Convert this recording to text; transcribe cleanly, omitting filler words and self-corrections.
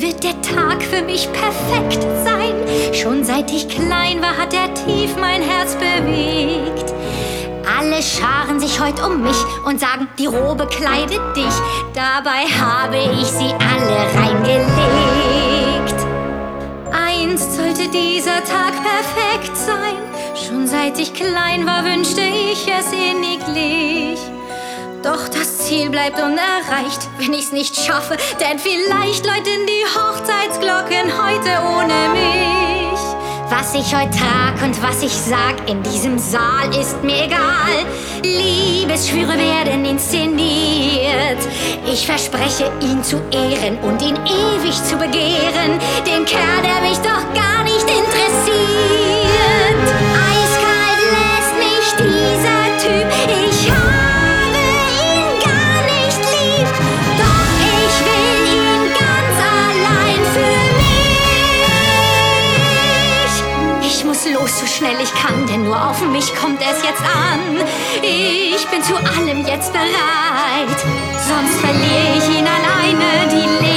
wird der Tag für mich perfekt sein. Schon seit ich klein war, hat er tief mein Herz bewegt. Alle scharen sich heut um mich und sagen, die Robe kleidet dich. Dabei habe ich sie alle reingelegt. Einst sollte dieser Tag perfekt sein. Schon seit ich klein war, wünschte ich es inniglich. Doch das Ziel bleibt unerreicht, wenn ich's nicht schaffe. Denn vielleicht läuten die Hochzeitsglocken heute ohne mich. Was ich heute trag und was ich sag in diesem Saal ist mir egal. Liebesschwüre werden inszeniert. Ich verspreche, ihn zu ehren und ihn ewig zu begehren. Den Kerl, der mich doch gar nicht interessiert. Eiskalt lässt mich dieser Typ. Ich habe ihn gar nicht lieb. Doch ich will ihn ganz allein für mich. Ich muss los, so schnell ich kann, denn nur auf mich kommt es jetzt an. Ich bin zu allem jetzt bereit, sonst verliere ich ihn alleine die Liebe.